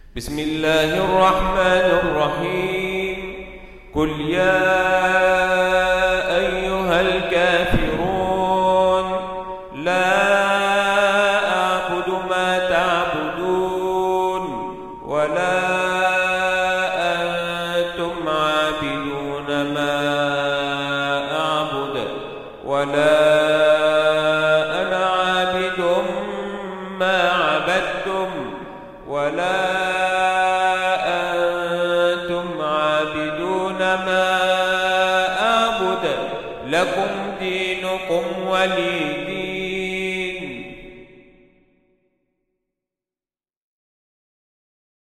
بسم الله الرحمن الرحيم. قل يا أيها الكافرون لا أعبد ما تعبدون ولا أنتم عابدون ما أعبد ولا أنا عابد ما عبدتم ولا ما أعبد لكم دينكم ولي دين.